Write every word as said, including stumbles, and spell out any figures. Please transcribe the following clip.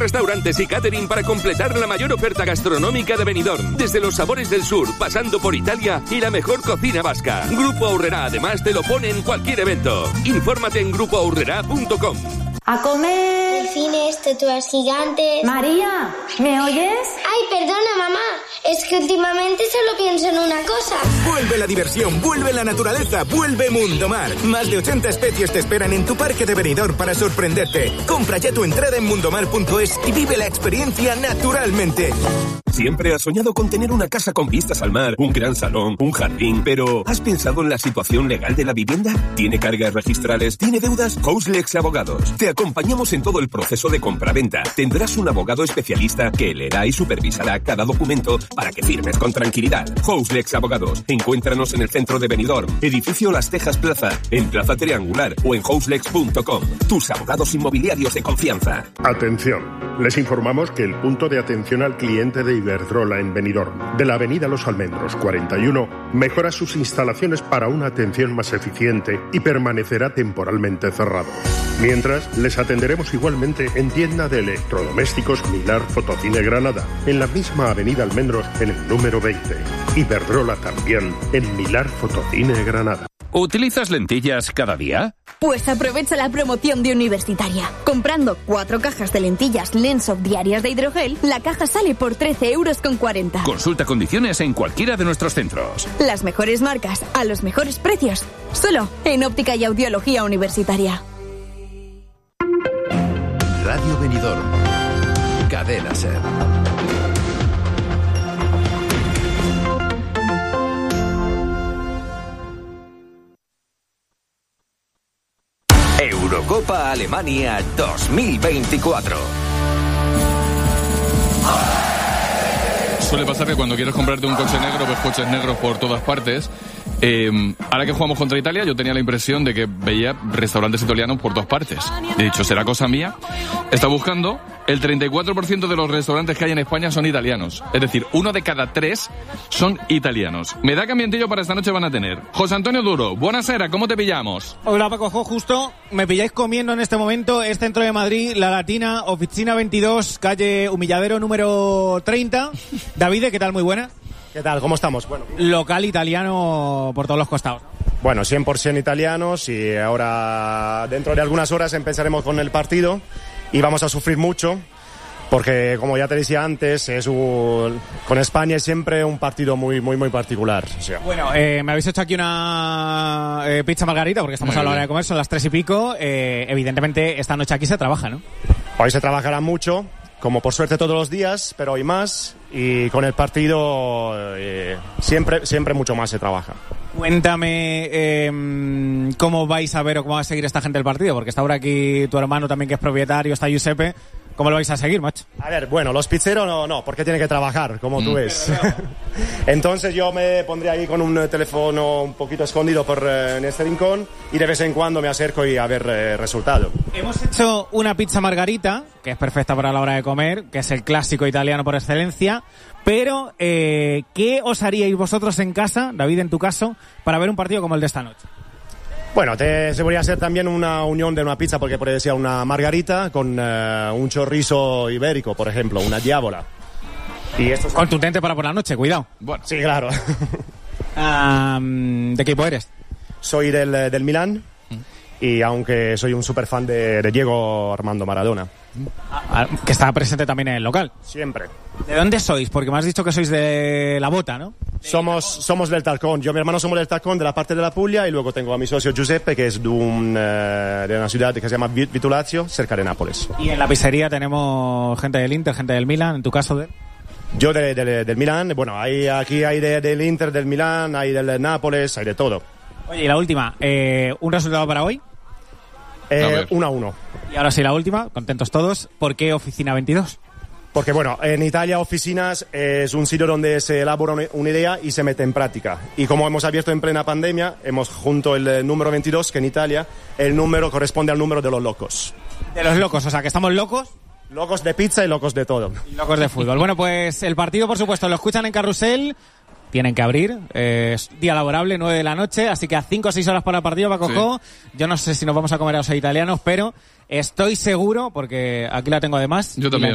restaurantes y catering para completar la mayor oferta gastronómica de Benidorm. Desde los sabores del sur, pasando por Italia y la mejor cocina vasca. Grupo Aurrerá además te lo pone en cualquier evento. Infórmate en grupo aurrerá punto com. ¡A comer! Delfines, tortugas gigantes... María, ¿me oyes? Ay, perdona, mamá. Es que últimamente solo pienso en una cosa. Vuelve la diversión, vuelve la naturaleza, vuelve Mundo Mar. Más de ochenta especies te esperan en tu parque de Benidorm para sorprenderte. Compra ya tu entrada en mundomar punto es y vive la experiencia naturalmente. Siempre has soñado con tener una casa con vistas al mar, un gran salón, un jardín, pero ¿has pensado en la situación legal de la vivienda? ¿Tiene cargas registrales? ¿Tiene deudas? Houselex Abogados. Te acompañamos en todo el proceso de compra-venta. Tendrás un abogado especialista que leerá y supervisará cada documento para que firmes con tranquilidad. Houselex Abogados. Encuéntranos en el centro de Benidorm, edificio Las Tejas Plaza, en Plaza Triangular o en houselex punto com. Tus abogados inmobiliarios de confianza. Atención. Les informamos que el punto de atención al cliente de Iberdrola en Benidorm, de la avenida Los Almendros cuarenta y uno, mejora sus instalaciones para una atención más eficiente y permanecerá temporalmente cerrado. Mientras, les atenderemos igualmente en tienda de electrodomésticos Milar Fotocine Granada, en la misma avenida Almendros en el número veinte. Iberdrola también en Milar Fotocine Granada. ¿Utilizas lentillas cada día? Pues aprovecha la promoción de Universitaria. Comprando cuatro cajas de lentillas Lensoft diarias de hidrogel, la caja sale por trece euros con cuarenta. Consulta condiciones en cualquiera de nuestros centros. Las mejores marcas, a los mejores precios. Solo en Óptica y Audiología Universitaria. Radio Benidorm. Cadena SER. Eurocopa Alemania dos mil veinticuatro. Suele pasar que cuando quieres comprarte un coche negro ves coches negros por todas partes. Eh, ahora que jugamos contra Italia, yo tenía la impresión de que veía restaurantes italianos por todas partes. De hecho, será cosa mía. Está buscando, el treinta y cuatro por ciento de los restaurantes que hay en España son italianos. Es decir, uno de cada tres son italianos. Me da que ambientillo para esta noche van a tener. José Antonio Duro, buenasera, ¿cómo te pillamos? Hola Paco, justo me pilláis comiendo en este momento. Es centro de Madrid, La Latina, oficina veintidós, calle Humilladero número treinta. Davide, ¿qué tal? Muy buena. ¿Qué tal? ¿Cómo estamos? Bueno, local italiano por todos los costados. Bueno, cien por ciento italianos y ahora dentro de algunas horas empezaremos con el partido y vamos a sufrir mucho porque, como ya te decía antes, es un, con España es siempre un partido muy muy muy particular. O sea. Bueno, eh, me habéis hecho aquí una eh, pizza margarita porque estamos muy a la hora de comer, son las tres y pico. Eh, evidentemente esta noche aquí se trabaja, ¿no? Hoy se trabajará mucho, como por suerte todos los días, pero hoy más. Y con el partido eh, siempre siempre mucho más se trabaja. Cuéntame eh, cómo vais a ver o cómo va a seguir esta gente el partido, porque está ahora aquí tu hermano también que es propietario, está Giuseppe. ¿Cómo lo vais a seguir, macho? A ver, bueno, los pizzeros no, no, porque tienen que trabajar, como mm. tú ves. Entonces yo me pondré ahí con un teléfono un poquito escondido por eh, en este rincón y de vez en cuando me acerco y a ver eh, resultado. Hemos hecho una pizza margarita, que es perfecta para la hora de comer, que es el clásico italiano por excelencia, pero eh, ¿qué os haríais vosotros en casa, David, en tu caso, para ver un partido como el de esta noche? Bueno, te, se podría hacer también una unión de una pizza, porque podría ser una margarita con uh, un chorizo ibérico, por ejemplo, una diábola. Y esto es contundente para por la noche, cuidado. Bueno, sí, claro. um, ¿De qué equipo eres? Soy del, del Milán mm. y aunque soy un super fan de, de Diego Armando Maradona. Ah, que está presente también en el local. Siempre. ¿De dónde sois? Porque me has dicho que sois de La Bota, ¿no? Somos, somos del Talcón. Yo y mi hermano somos del Talcón, de la parte de la Puglia, y luego tengo a mi socio Giuseppe, que es de, un, uh, de una ciudad que se llama Vitulazio, cerca de Nápoles. Y en la pizzería tenemos gente del Inter, gente del Milan, en tu caso, ¿de? Yo de, de, del Milan, bueno, hay, aquí hay de, del Inter, del Milan, hay del Nápoles, hay de todo. Oye, y la última, eh, ¿un resultado para hoy? Eh, uno a uno. Y ahora sí la última, contentos todos. ¿Por qué Oficina veintidós? Porque bueno, en Italia oficinas es un sitio donde se elabora una idea y se mete en práctica. Y como hemos abierto en plena pandemia, hemos junto el número veintidós, que en Italia el número corresponde al número de los locos. De los locos, o sea que estamos locos. Locos de pizza y locos de todo. Y locos de fútbol. Bueno, pues el partido, por supuesto, lo escuchan en Carrusel. Tienen que abrir, eh, es día laborable, nueve de la noche, así que a cinco o seis horas para el partido va a cojo. Sí. Yo no sé si nos vamos a comer a los italianos, pero estoy seguro, porque aquí la tengo además. Yo también.